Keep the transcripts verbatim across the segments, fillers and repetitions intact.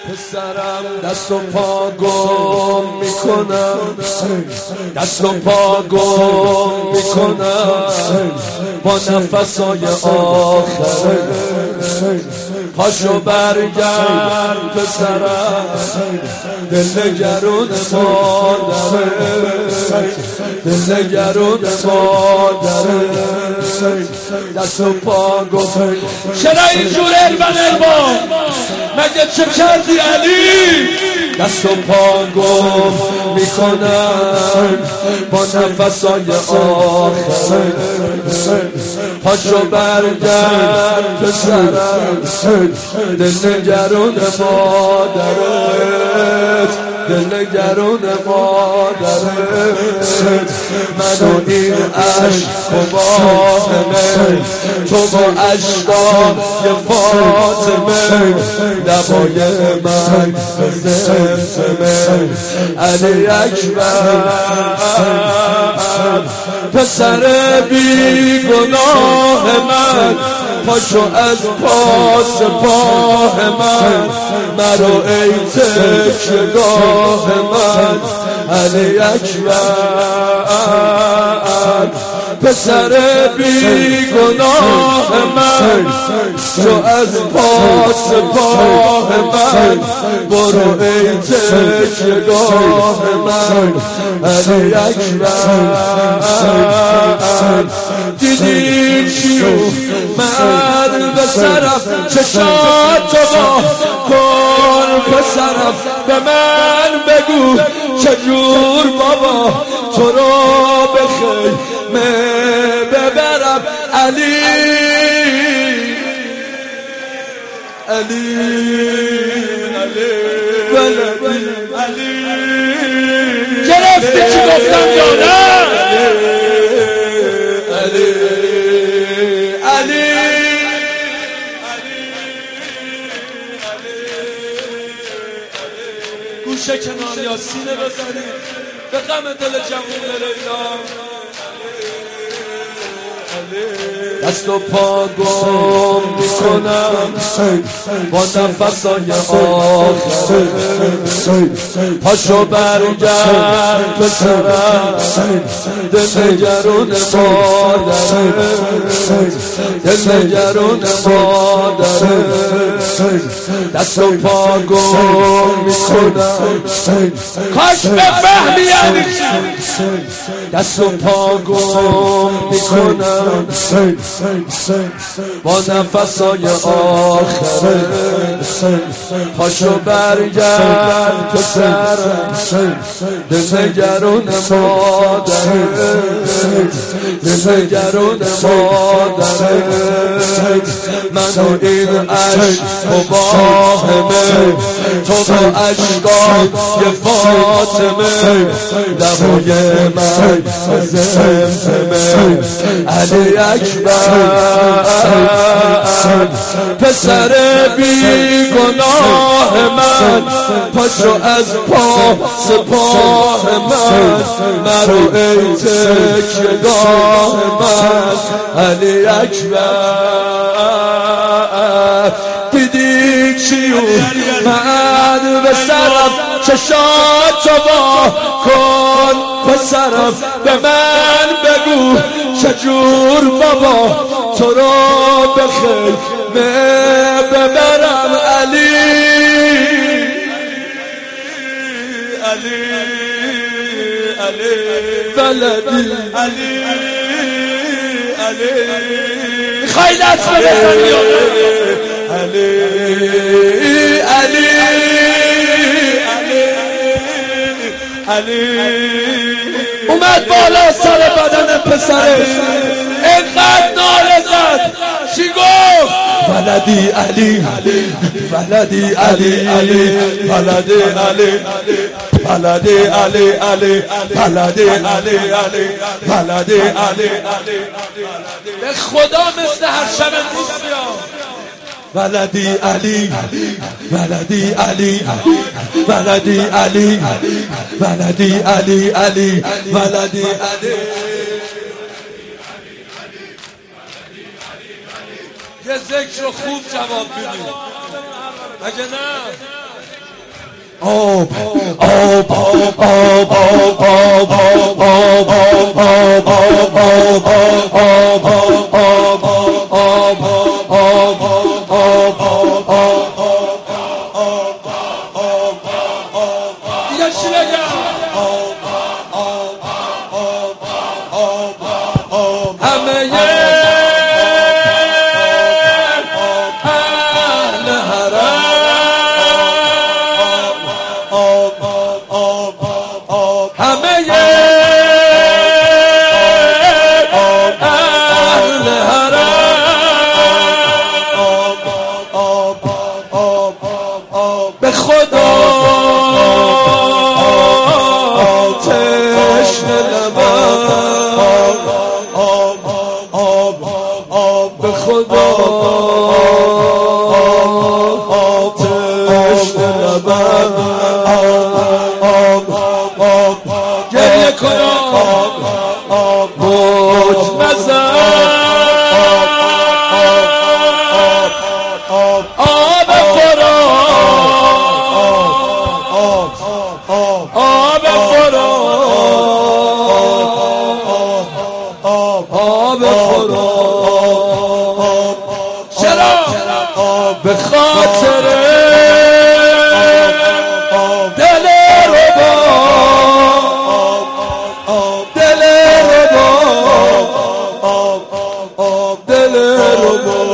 پسرم دست و پا گم میکنم، دست و پا گم میکنم با نفسای آخر. پاشو برگرد پسرم، دل نگرون مادره، دل نگرون مادره. دست و پا گم. چرا اینجور البن البان؟ مگه چه کردی علی؟ دست و پا گم میکنم با نفسای آخر. پاشو برگرد پسرم، دل نگرون مادرت، دل نگرون مادرت. منو این عشق و باهمه، تو با عشقام یه فاطمه. لبای من زمزمه علی اکبر. پسر بی گناه من، پاشو از پاس پاه من، مرو ای تکیه‌گاه من علی اکبر. پسر بی گناه من، تو از پاس پاه من، برو ای تکیه‌گاه من علی اکبر. دیدی چیو من به سرم، چشاتو با کن پسرم. به من بگو چجور بابا تو رو به خیمه ببرم علی. علی علی علی گرفتی چی گفتم یا نه؟ علی علی گوشه کنار یا سینه بزنید به غم دل جوون لیلا. دست و پا گم میکنم با نفسای آخر. پاشو برگرد پسرم، دل نگرون مادره، دل نگرون مادره. دست و پا گم میکنم، کاش بفهمی یعنی چی. دست و پا گم میکنم با نفسای آخر. پاشو برگرد پسرم، دل نگرون مادره، دل نگرون مادره. منو این عشق و باهمه، تو با عشقام یه فاطمه. لبای من زمزمه علی اکبر. پسر بی گناه من، پاشو از پاس پاه من، مرو ای تکیه‌گاه من علی اکبر. دیدی چیو من به سرم، چشاتو با کن پسرم. به من بگو چجور بابا تو رو به خیمه ببرم علی. علی علی بلدی علی علی. میخوای دست بزنی علی علی علی. اومد بالا سر بدن پسرش، اینقدر ناله زد. چی گفت؟ ولدی علی، ولدی علی علی، ولدی علی، ولدی علی علی، ولدی علی علی، ولدی علی علی. به خدا مثل هر شب نیست یا ولدی علی، ولدی علی، ولدی علی، ولدی علی علی، ولدی علی. یه ذکر رو خوب جواب بدید، مگه نه؟ آب آب آب آب آب آب آب آب به خدا تشنه لبم، به خدا تشنه لبم، گریه کنم موج نزن، آب فرا آب فرا آب فرا چرا به خاطر دل ربا دل ربا دل ربا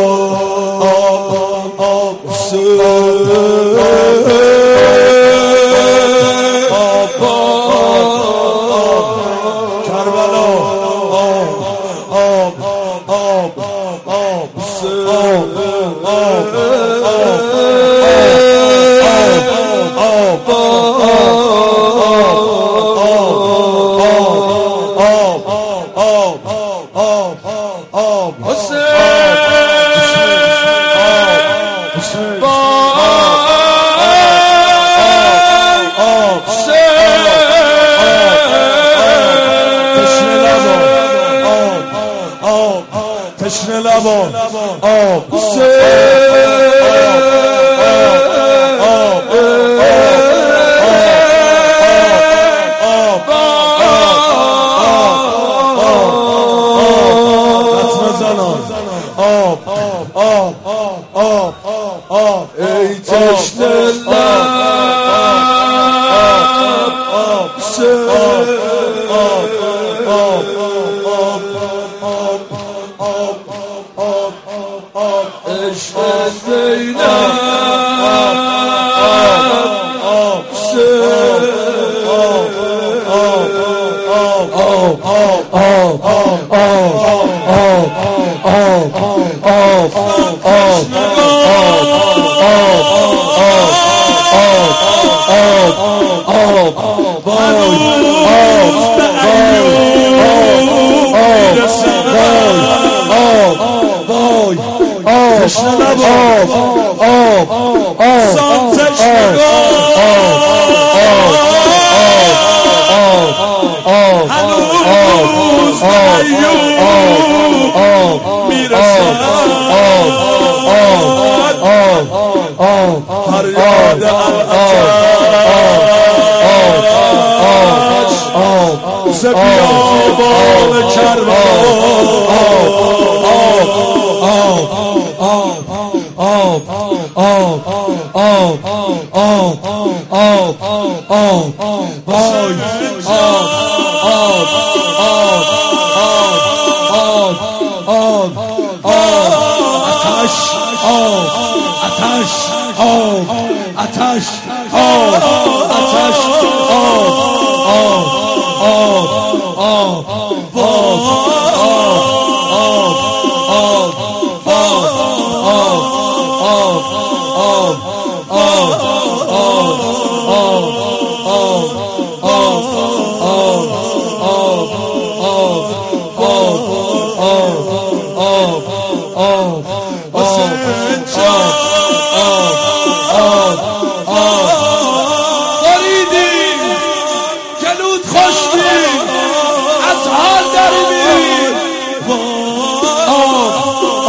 تشنه لبان آب ای تشنه لب عشق زینب تشنه لبان آب آب سان تشنگان هنوز ایوب میرسد فریاد العطش ز بیابان آتش آتش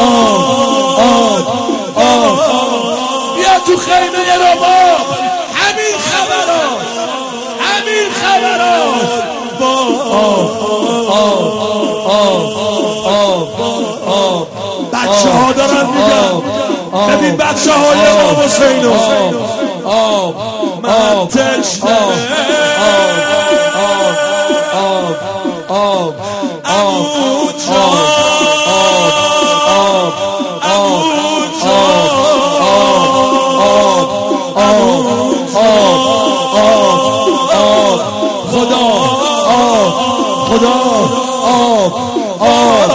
تو خیمه ربا همین خبرات همین خبرات بچه ها دارن میگن ببین بچه های امام حسینو من تشنه عمو جان عمو خدا خدا آب آب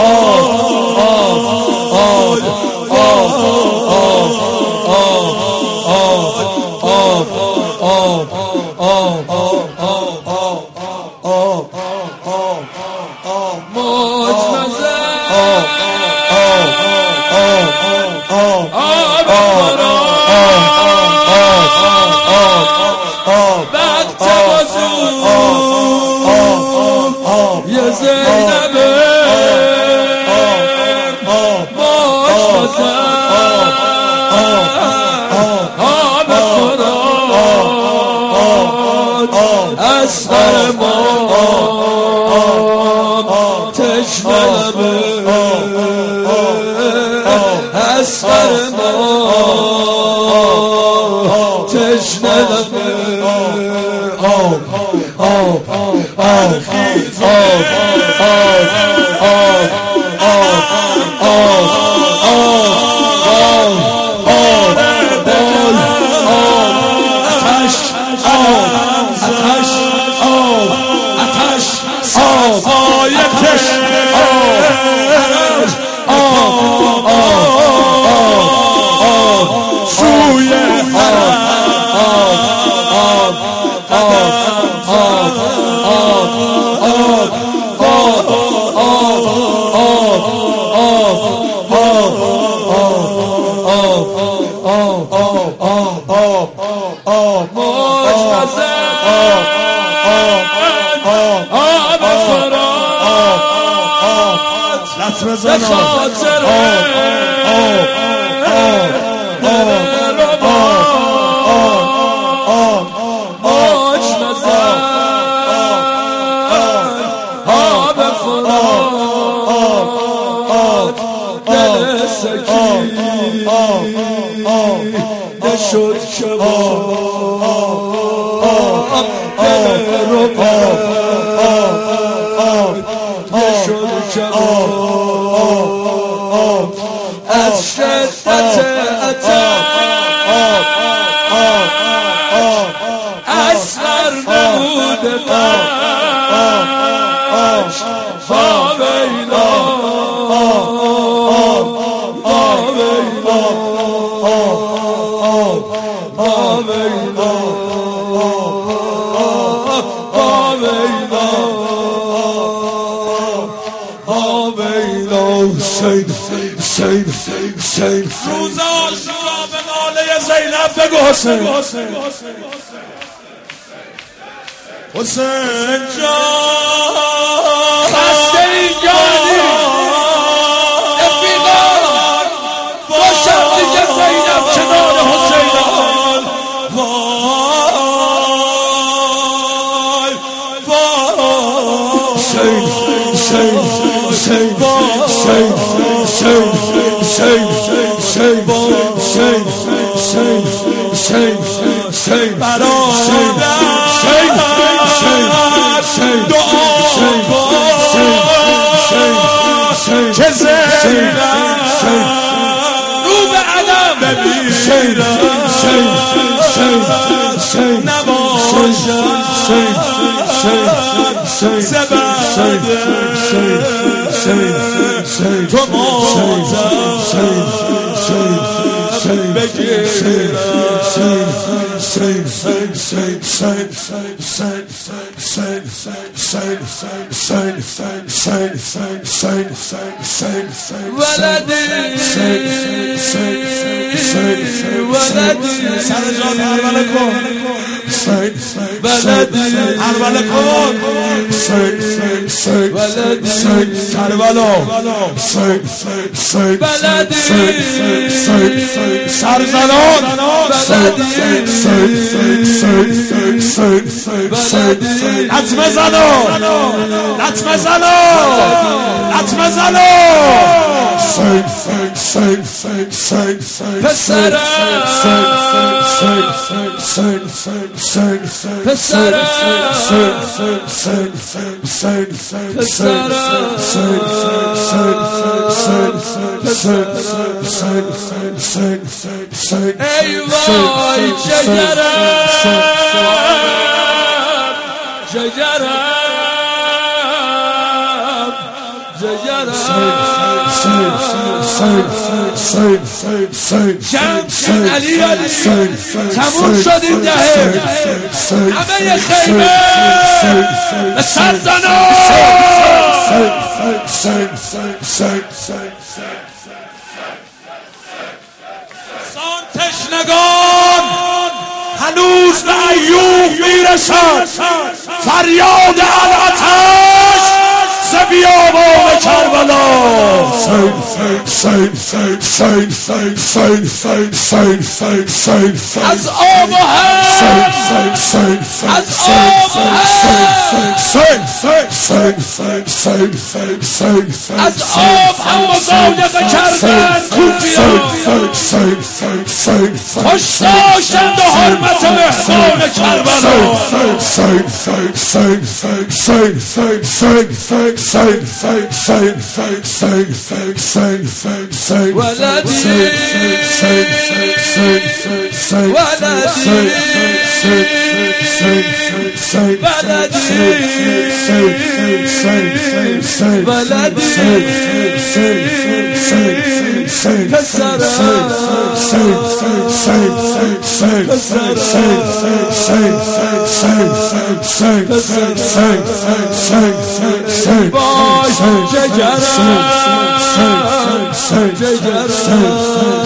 روز عاشورا به ناله زینب بگو حسین حسین جان خسته این جانی رفیقان باشم دیگه زینب کنار حسینان وای وای حسین حسین حسین حسین حسین حسین حسین حسین حسین حسین حسین برادر که زینب رو به علم بمیرم نباشم زبرده تو ماتم ولدی سر جان حربله کن ولدی حربله کن کربلا ولدی سرزنان لطمه زنو لطمه زنو لطمه زنو پسرم پسرم ای وای جگرم جگرم جگرم جمع علی علی تموم شد این دهه همه خیمه به سر زنو سان تشنگان هنوز به ایوب میرسد فریاد الاتش ز بیابان کربلا از آب و هم از آب و هم از آب هم مضایقه کردن کوفیان خوش داشتند و حرمت مهمان کربلا ولدی جگرم جگرم